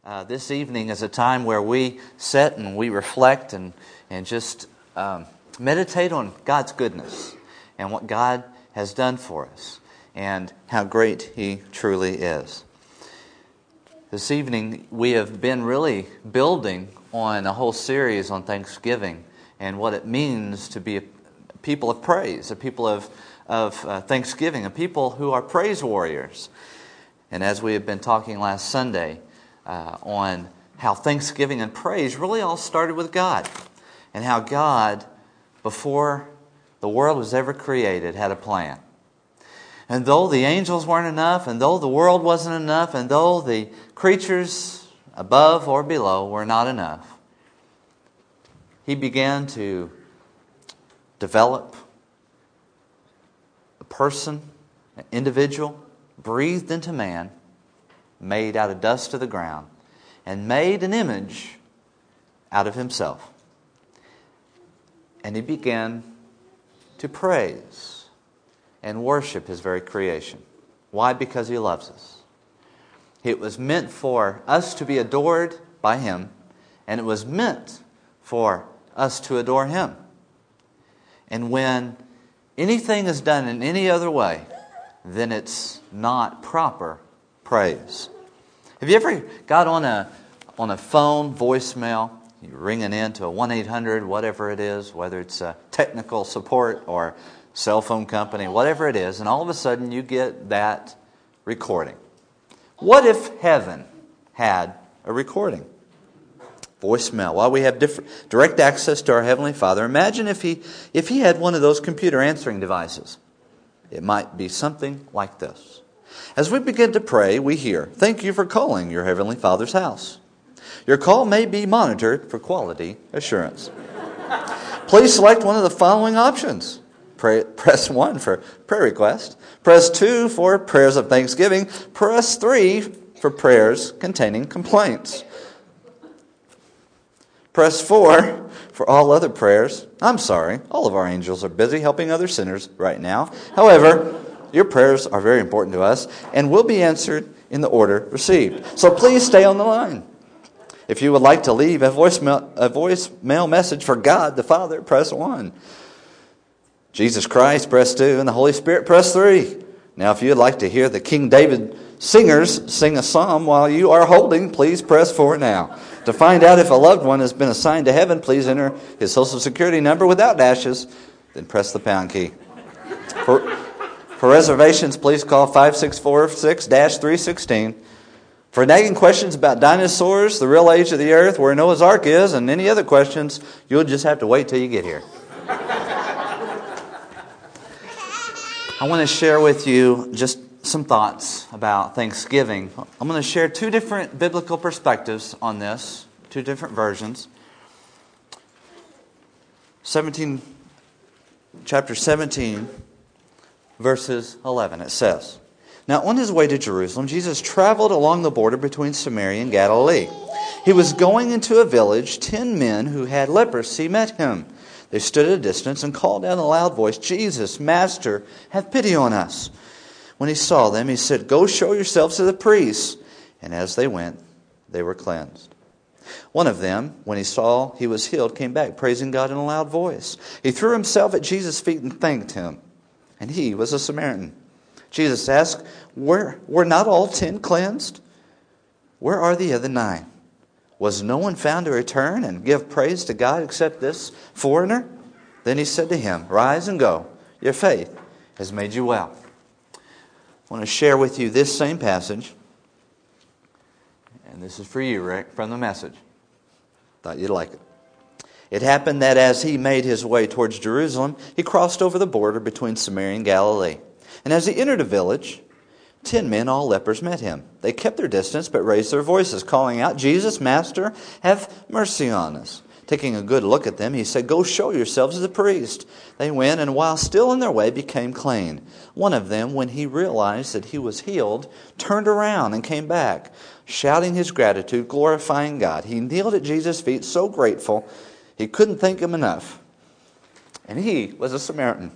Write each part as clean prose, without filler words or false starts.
This evening is a time where we sit and we reflect and just meditate on God's goodness and what God has done for us and how great He truly is. This evening we have been really building on a whole series on Thanksgiving and what it means to be a people of praise, a people of thanksgiving, a people who are praise warriors. And as we have been talking last Sunday on how thanksgiving and praise really all started with God, and how God, before the world was ever created, had a plan. And though the angels weren't enough, and though the world wasn't enough, and though the creatures above or below were not enough, He began to develop a person, an individual, breathed into man, made out of dust of the ground, and made an image out of Himself. And He began to praise and worship His very creation. Why? Because He loves us. It was meant for us to be adored by Him, and it was meant for us to adore Him. And when anything is done in any other way, then it's not proper praise. Have you ever got on a phone voicemail? You're ringing into a 1-800, whatever it is, whether it's a technical support or cell phone company, whatever it is, and all of a sudden you get that recording. What if heaven had a recording? Voicemail. While we have direct access to our Heavenly Father, imagine if He had one of those computer answering devices. It might be something like this. As we begin to pray, we hear, "Thank you for calling your Heavenly Father's house. Your call may be monitored for quality assurance. Please select one of the following options. Press 1 for prayer request. Press 2 for prayers of thanksgiving. Press 3 for prayers containing complaints. Press 4 for all other prayers. I'm sorry, all of our angels are busy helping other sinners right now. However, your prayers are very important to us and will be answered in the order received. So please stay on the line. If you would like to leave a voicemail message for God the Father, press 1. Jesus Christ, press 2. And the Holy Spirit, press 3. Now, if you would like to hear the King David singers sing a psalm while you are holding, please press 4 now. To find out if a loved one has been assigned to heaven, please enter his Social Security number without dashes, then press the pound key. For reservations, please call 5646-316. For nagging questions about dinosaurs, the real age of the earth, where Noah's Ark is, and any other questions, you'll just have to wait till you get here. I want to share with you just some thoughts about Thanksgiving. I'm going to share two different biblical perspectives on this, two different versions. Chapter 17, verses 11, it says, "Now on His way to Jerusalem, Jesus traveled along the border between Samaria and Galilee. He was going into a village. 10 men who had leprosy met Him. They stood at a distance and called out in a loud voice, 'Jesus, Master, have pity on us.' When He saw them, He said, 'Go show yourselves to the priests.' And as they went, they were cleansed. One of them, when he saw he was healed, came back, praising God in a loud voice. He threw himself at Jesus' feet and thanked Him. And he was a Samaritan. Jesus asked, were not all 10 cleansed? Where are the other 9? Was no one found to return and give praise to God except this foreigner?' Then He said to him, 'Rise and go. Your faith has made you well.'" I want to share with you this same passage. And this is for you, Rick, from the Message. Thought you'd like it. "It happened that as He made His way towards Jerusalem, He crossed over the border between Samaria and Galilee. And as He entered a village, 10 men, all lepers, met Him. They kept their distance, but raised their voices, calling out, 'Jesus, Master, have mercy on us.' Taking a good look at them, He said, 'Go show yourselves to the priest.' They went, and while still on their way, became clean. One of them, when he realized that he was healed, turned around and came back, shouting his gratitude, glorifying God. He kneeled at Jesus' feet, so grateful he couldn't thank Him enough. And he was a Samaritan.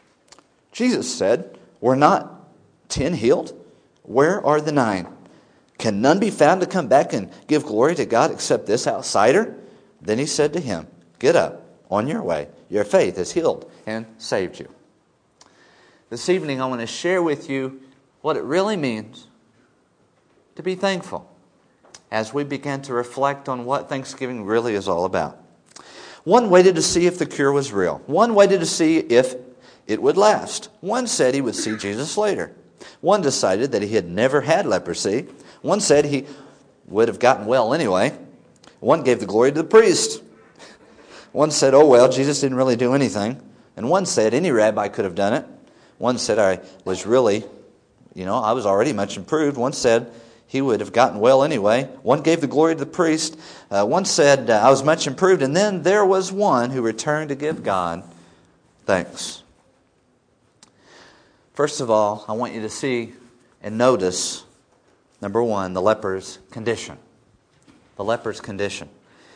Jesus said, 'Were not 10 healed? Where are the 9? Can none be found to come back and give glory to God except this outsider? Then he said to him, get up, on your way. Your faith has healed and saved you. This evening I want to share with you what it really means to be thankful as we begin to reflect on what Thanksgiving really is all about. One waited to see if the cure was real. One waited to see if it would last. One said he would see Jesus later. One decided that he had never had leprosy. One said he would have gotten well anyway. One gave the glory to the priest. One said, oh well, Jesus didn't really do anything. And one said, any rabbi could have done it. One said, I was already much improved. One said, he would have gotten well anyway. One gave the glory to the priest. One said, I was much improved. And then there was one who returned to give God thanks. First of all, I want you to see and notice, number one, the leper's condition. The leper's condition.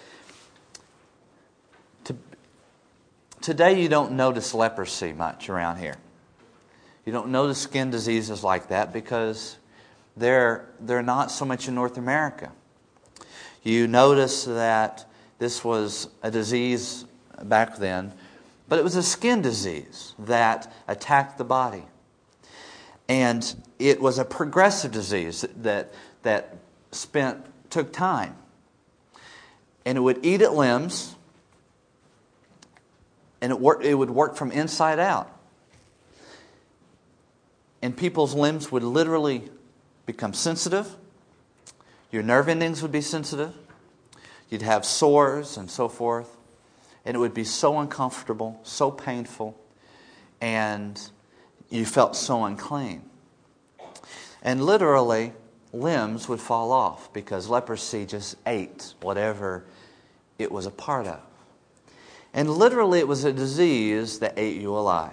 Today you don't notice leprosy much around here. You don't notice skin diseases like that because they're not so much in North America. You notice that this was a disease back then, but it was a skin disease that attacked the body. And it was a progressive disease that took time. And it would eat at limbs, and it would work from inside out. And people's limbs would literally become sensitive. Your nerve endings would be sensitive. You'd have sores and so forth. And it would be so uncomfortable, so painful, and you felt so unclean. And literally, limbs would fall off because leprosy just ate whatever it was a part of. And literally, it was a disease that ate you alive.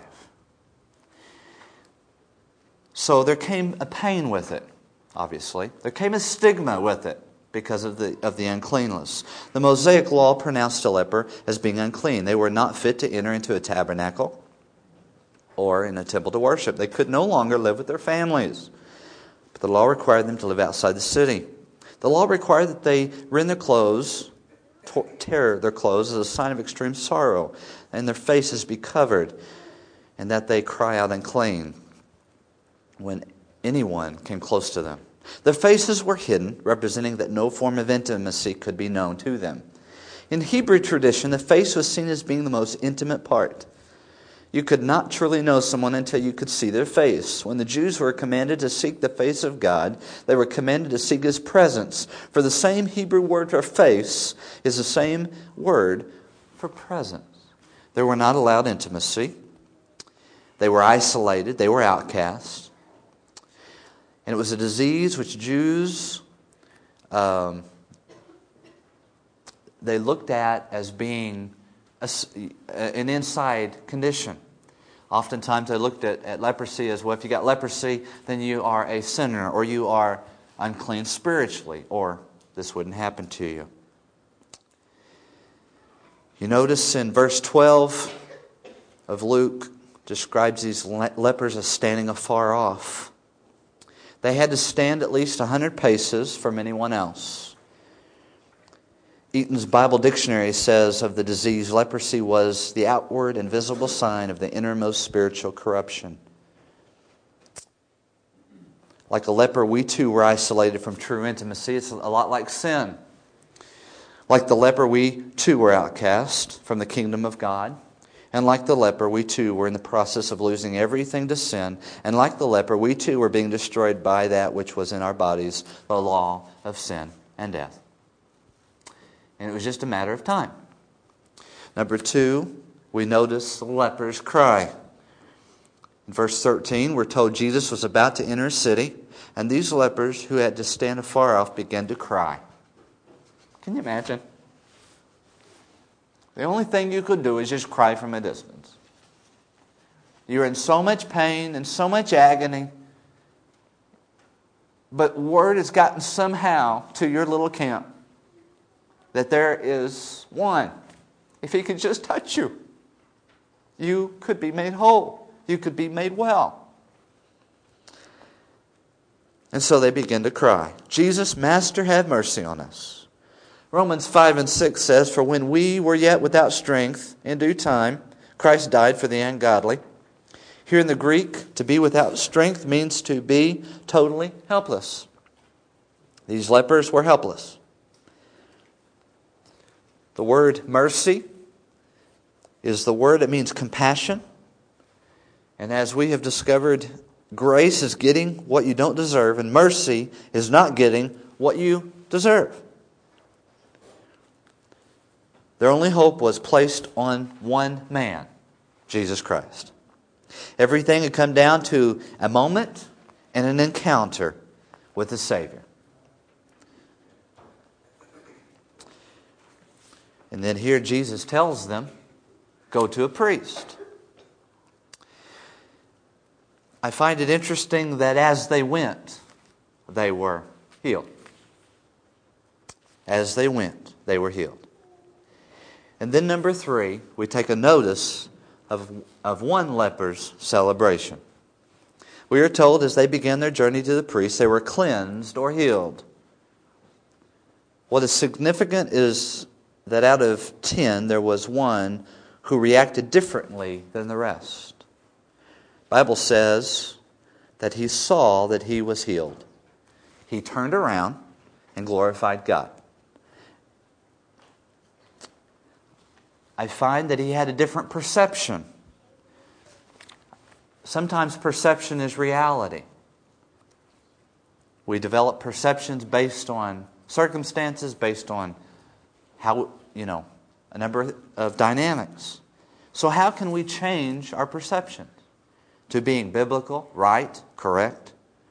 So there came a pain with it, obviously. There came a stigma with it because of the uncleanness. The Mosaic law pronounced a leper as being unclean. They were not fit to enter into a tabernacle or in a temple to worship. They could no longer live with their families. But the law required them to live outside the city. The law required that they rend their clothes, tear their clothes as a sign of extreme sorrow, and their faces be covered, and that they cry out unclean when anyone came close to them. Their faces were hidden, representing that no form of intimacy could be known to them. In Hebrew tradition, the face was seen as being the most intimate part. You could not truly know someone until you could see their face. When the Jews were commanded to seek the face of God, they were commanded to seek His presence. For the same Hebrew word for face is the same word for presence. They were not allowed intimacy. They were isolated. They were outcasts. And it was a disease which Jews, they looked at as being an inside condition. Oftentimes they looked at leprosy as, well, if you got leprosy, then you are a sinner, or you are unclean spiritually, or this wouldn't happen to you. You notice in verse 12 of Luke, describes these lepers as standing afar off. They had to stand at least 100 paces from anyone else. Eaton's Bible Dictionary says of the disease, leprosy was the outward and visible sign of the innermost spiritual corruption. Like a leper, we too were isolated from true intimacy. It's a lot like sin. Like the leper, we too were outcast from the kingdom of God. And like the leper, we too were in the process of losing everything to sin. And like the leper, we too were being destroyed by that which was in our bodies, the law of sin and death. And it was just a matter of time. Number 2, we notice the leper's cry. In verse 13, we're told Jesus was about to enter a city, and these lepers who had to stand afar off began to cry. Can you imagine? The only thing you could do is just cry from a distance. You're in so much pain and so much agony, but word has gotten somehow to your little camp that there is one. If he could just touch you, you could be made whole. You could be made well. And so they begin to cry, Jesus, Master, have mercy on us. Romans 5 and 6 says, For when we were yet without strength, in due time, Christ died for the ungodly. Here in the Greek, to be without strength means to be totally helpless. These lepers were helpless. The word mercy is the word that means compassion. And as we have discovered, grace is getting what you don't deserve, and mercy is not getting what you deserve. Their only hope was placed on one man, Jesus Christ. Everything had come down to a moment and an encounter with the Savior. And then here Jesus tells them, go to a priest. I find it interesting that as they went, they were healed. As they went, they were healed. And then number 3, we take a notice of one leper's celebration. We are told as they began their journey to the priest, they were cleansed or healed. What is significant is that out of 10, there was one who reacted differently than the rest. The Bible says that he saw that he was healed. He turned around and glorified God. I find that he had a different perception. Sometimes perception is reality. We develop perceptions based on circumstances, based on how, a number of dynamics. So how can we change our perception to being biblical, right, correct?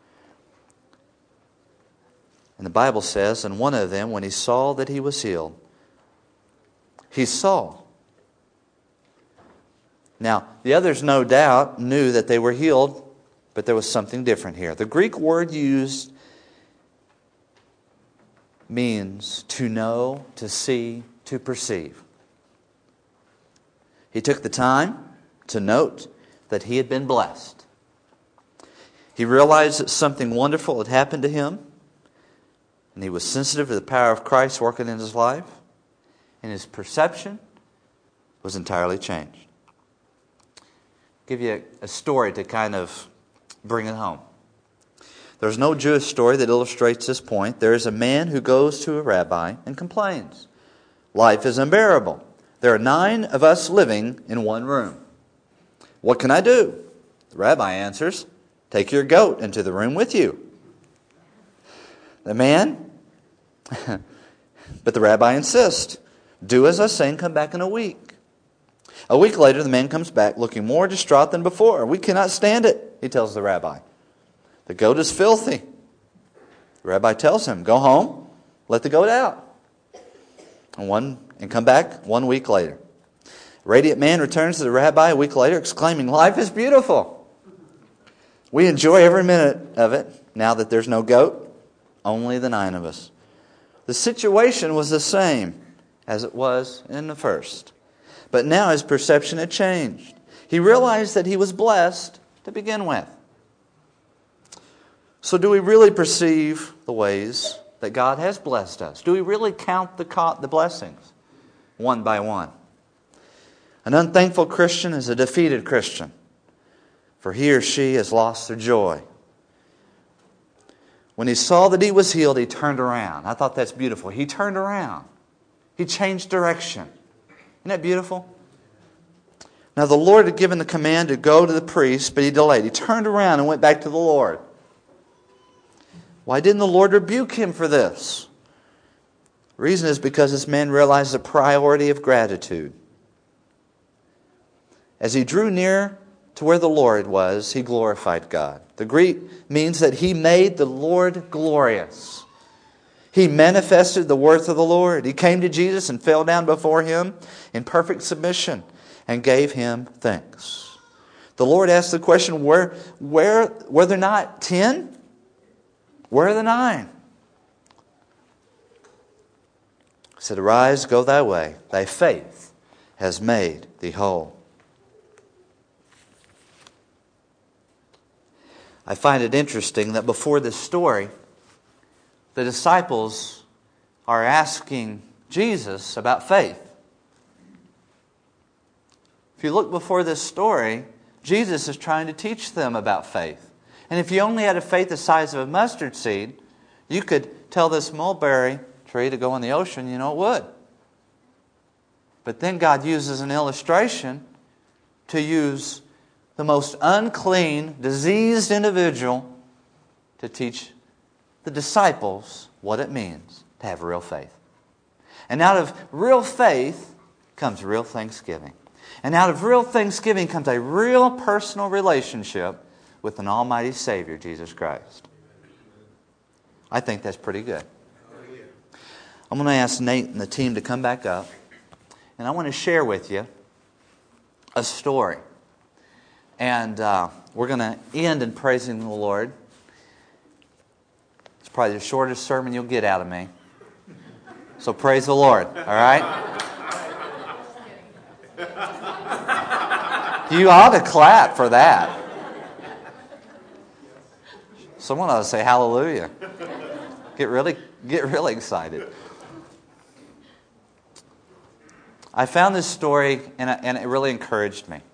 And the Bible says, and one of them, when he saw that he was healed, he saw. Now, the others no doubt knew that they were healed, but there was something different here. The Greek word used means to know, to see, to perceive. He took the time to note that he had been blessed. He realized that something wonderful had happened to him, and he was sensitive to the power of Christ working in his life, and his perception was entirely changed. I'll give you a story to kind of bring it home. There's no Jewish story that illustrates this point. There is a man who goes to a rabbi and complains. Life is unbearable. There are 9 of us living in one room. What can I do? The rabbi answers, take your goat into the room with you. The man, but the rabbi insists, do as I say and come back in a week. A week later, the man comes back looking more distraught than before. We cannot stand it, he tells the rabbi. The goat is filthy. The rabbi tells him, go home, let the goat out. And come back 1 week later. Radiant man returns to the rabbi a week later, exclaiming, life is beautiful. We enjoy every minute of it, now that there's no goat, only the 9 of us. The situation was the same as it was in the first. But now his perception had changed. He realized that he was blessed to begin with. So do we really perceive the ways that God has blessed us? Do we really count the blessings one by one? An unthankful Christian is a defeated Christian, for he or she has lost their joy. When he saw that he was healed, he turned around. I thought that's beautiful. He turned around. He changed direction. Isn't that beautiful? Now the Lord had given the command to go to the priest, but he delayed. He turned around and went back to the Lord. Why didn't the Lord rebuke him for this? The reason is because this man realized the priority of gratitude. As he drew near to where the Lord was, he glorified God. The Greek means that he made the Lord glorious. He manifested the worth of the Lord. He came to Jesus and fell down before him in perfect submission and gave him thanks. The Lord asked the question, were there not 10? Where are the 9? He said, arise, go thy way. Thy faith has made thee whole. I find it interesting that before this story, the disciples are asking Jesus about faith. If you look before this story, Jesus is trying to teach them about faith. And if you only had a faith the size of a mustard seed, you could tell this mulberry tree to go in the ocean, it would. But then God uses an illustration to use the most unclean, diseased individual to teach the disciples what it means to have real faith. And out of real faith comes real thanksgiving. And out of real thanksgiving comes a real personal relationship with an almighty Savior, Jesus Christ. I think that's pretty good. I'm going to ask Nate and the team to come back up. And I want to share with you a story. And we're going to end in praising the Lord. It's probably the shortest sermon you'll get out of me. So praise the Lord, all right? You ought to clap for that. Someone ought to say hallelujah. Get really excited. I found this story and it really encouraged me.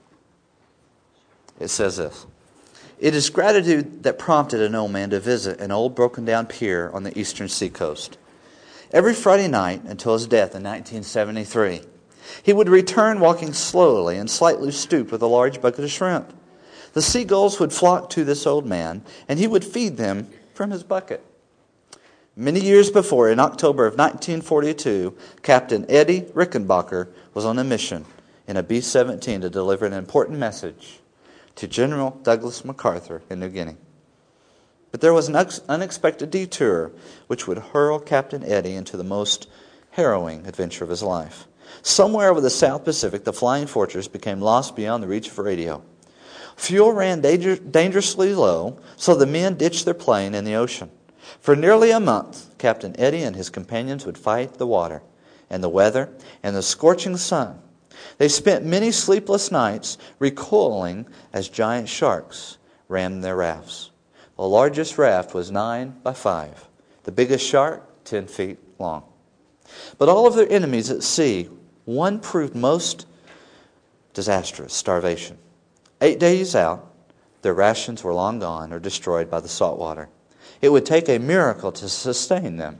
It says this: "It is gratitude that prompted an old man to visit an old broken down pier on the eastern seacoast. Every Friday night until his death in 1973, he would return walking slowly and slightly stooped with a large bucket of shrimp. The seagulls would flock to this old man, and he would feed them from his bucket. Many years before, in October of 1942, Captain Eddie Rickenbacker was on a mission in a B-17 to deliver an important message to General Douglas MacArthur in New Guinea. But there was an unexpected detour which would hurl Captain Eddie into the most harrowing adventure of his life. Somewhere over the South Pacific, the Flying Fortress became lost beyond the reach of radio. Fuel ran dangerously low, so the men ditched their plane in the ocean. For nearly a month, Captain Eddie and his companions would fight the water and the weather and the scorching sun. They spent many sleepless nights recoiling as giant sharks rammed their rafts. The largest raft was 9 by 5. The biggest shark, 10 feet long. But all of their enemies at sea, one proved most disastrous: starvation. 8 days out, their rations were long gone or destroyed by the salt water. It would take a miracle to sustain them.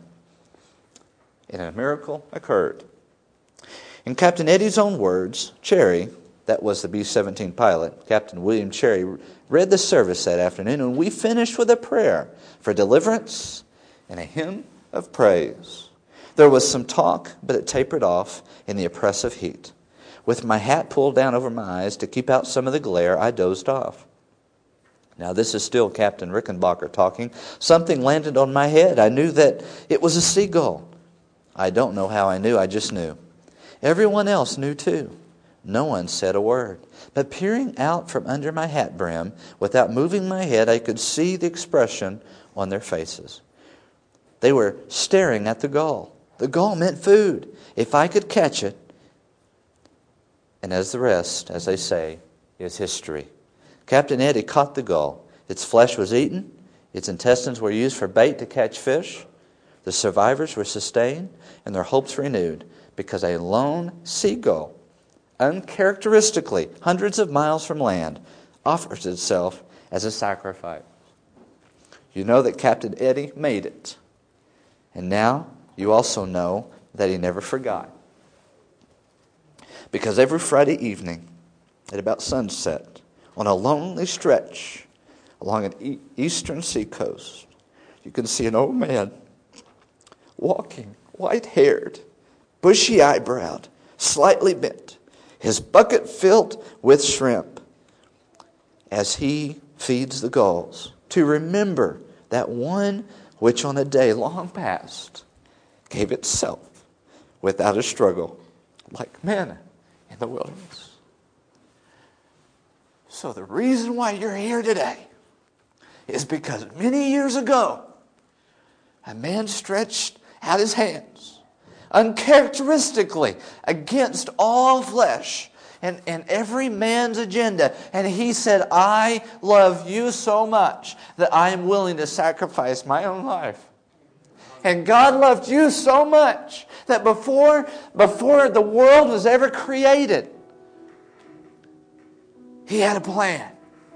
And a miracle occurred. In Captain Eddie's own words, Cherry, that was the B-17 pilot, Captain William Cherry, read the service that afternoon, and we finished with a prayer for deliverance and a hymn of praise. There was some talk, but it tapered off in the oppressive heat. With my hat pulled down over my eyes to keep out some of the glare, I dozed off. Now this is still Captain Rickenbacker talking. Something landed on my head. I knew that it was a seagull. I don't know how I knew, I just knew. Everyone else knew too. No one said a word. But peering out from under my hat brim, without moving my head, I could see the expression on their faces. They were staring at the gull. The gull meant food. If I could catch it. And as the rest, as they say, is history. Captain Eddie caught the gull. Its flesh was eaten. Its intestines were used for bait to catch fish. The survivors were sustained and their hopes renewed because a lone seagull, uncharacteristically hundreds of miles from land, offers itself as a sacrifice. You know that Captain Eddie made it. And now you also know that he never forgot. Because every Friday evening at about sunset, on a lonely stretch along an eastern seacoast, you can see an old man walking, white-haired, bushy-eyebrowed, slightly bent, his bucket filled with shrimp, as he feeds the gulls, to remember that one which on a day long past gave itself without a struggle, like manna in the wilderness. So the reason why you're here today is because many years ago, a man stretched out his hands, uncharacteristically against all flesh, and every man's agenda. And he said, I love you so much that I am willing to sacrifice my own life. And God loved you so much that before the world was ever created, He had a plan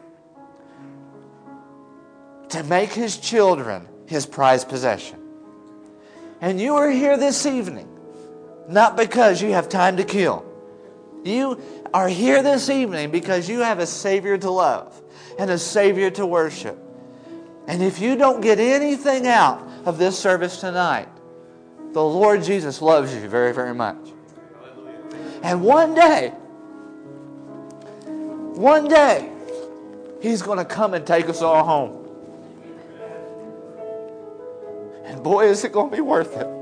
to make His children His prized possession. And you are here this evening, not because you have time to kill. You are here this evening because you have a Savior to love and a Savior to worship. And if you don't get anything out of this service tonight, the Lord Jesus loves you very, very much. And one day, He's going to come and take us all home. And boy, is it going to be worth it.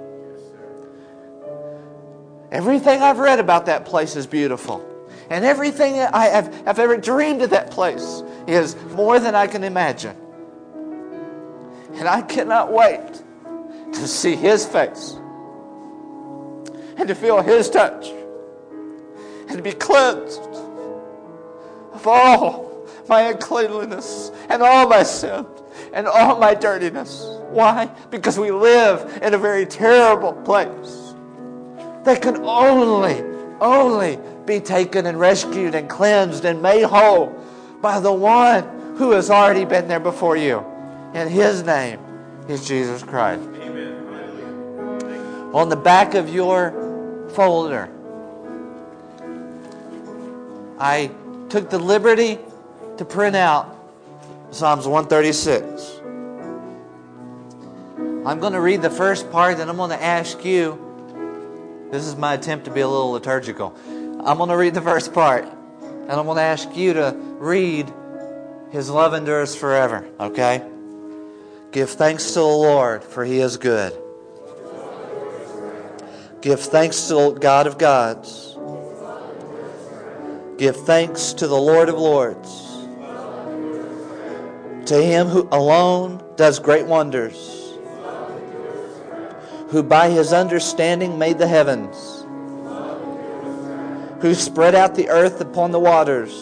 Everything I've read about that place is beautiful. And everything I've ever dreamed of that place is more than I can imagine. And I cannot wait to see His face and to feel His touch and to be cleansed of all my uncleanliness and all my sin and all my dirtiness. Why? Because we live in a very terrible place that can only be taken and rescued and cleansed and made whole by the one who has already been there before you. And His name is Jesus Christ. Amen. On the back of your folder, I took the liberty to print out Psalms 136. I'm going to read the first part, and I'm going to ask you. This is my attempt to be a little liturgical. I'm going to read the first part, and I'm going to ask you to read His love endures forever, okay? Give thanks to the Lord, for He is good. Give thanks to the God of gods. Give thanks to the Lord of lords. To Him who alone does great wonders, who by His understanding made the heavens, who spread out the earth upon the waters,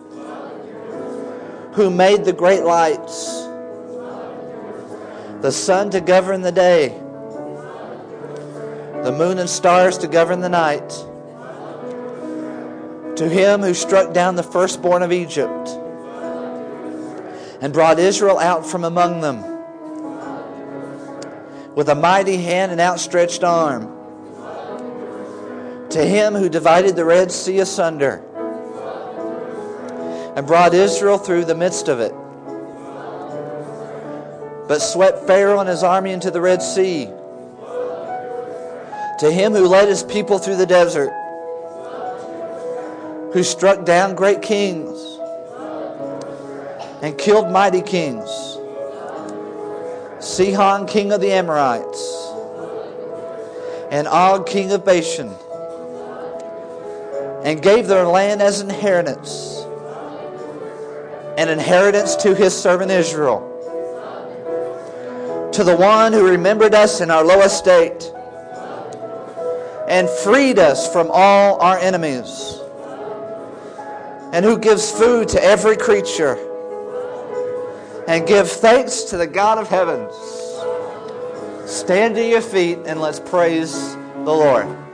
who made the great lights, the sun to govern the day, the moon and stars to govern the night. To Him who struck down the firstborn of Egypt and brought Israel out from among them with a mighty hand and outstretched arm. To Him who divided the Red Sea asunder and brought Israel through the midst of it, but swept Pharaoh and his army into the Red Sea. To Him who led His people through the desert, who struck down great kings and killed mighty kings, Sihon, king of the Amorites, and Og, king of Bashan, and gave their land as inheritance, an inheritance to His servant Israel. To the one who remembered us in our low estate and freed us from all our enemies, and who gives food to every creature, and give thanks to the God of heavens. Stand to your feet and let's praise the Lord.